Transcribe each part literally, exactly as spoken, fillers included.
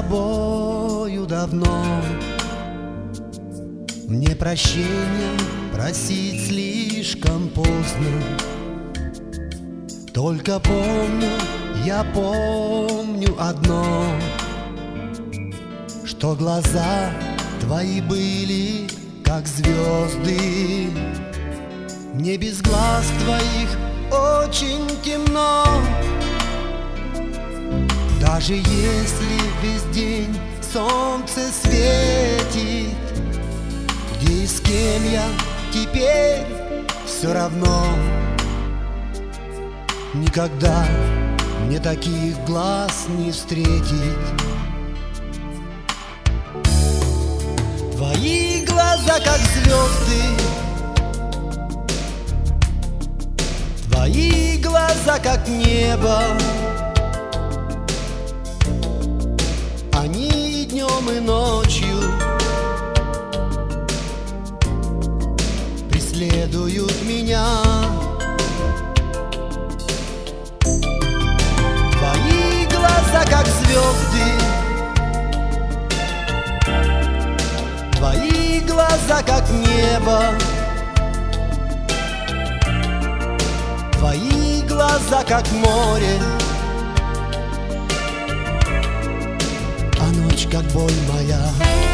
тобою давно. Мне прощения просить слишком поздно. Только помню, я помню одно, что глаза твои были как звезды. Мне без глаз твоих очень темно. Даже если весь день солнце светит, где и с кем я теперь все равно. Никогда мне таких глаз не встретить. Твои глаза как звезды, твои глаза как небо. Они и днем, и ночью преследуют меня. Твои глаза как звезды, твои глаза как небо. Твои глаза как море, а ночь как боль моя.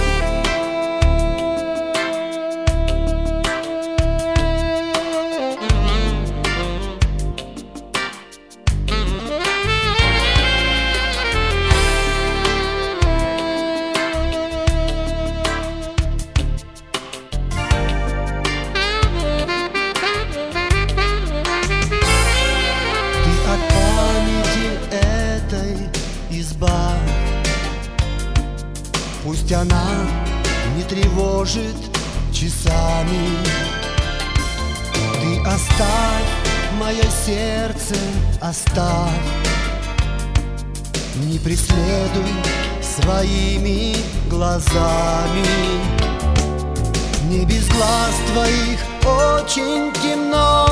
Пусть она не тревожит часами. Ты оставь мое сердце, оставь. Не преследуй своими глазами. Мне без глаз твоих очень темно.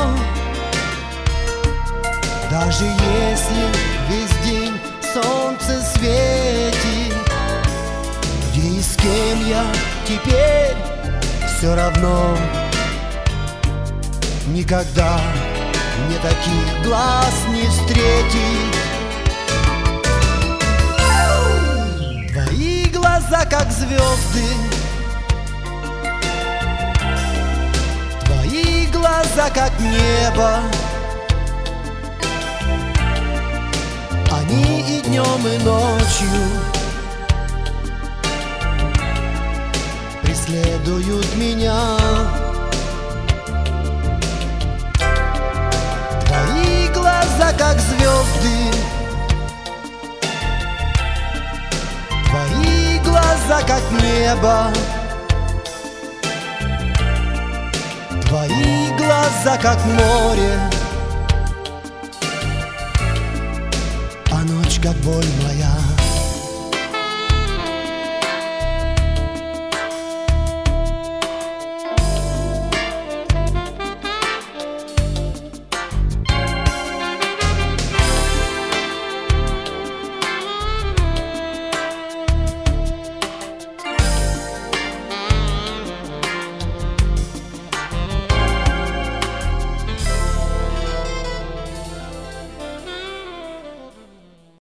Даже если весь день солнце светит, где и с кем я теперь все равно. Никогда мне таких глаз не встретить. Твои глаза как звезды, твои глаза как небо. Они и днем, и ночью преследуют меня. Твои глаза как звезды, твои глаза как небо. Твои глаза как море, а ночь как боль моя.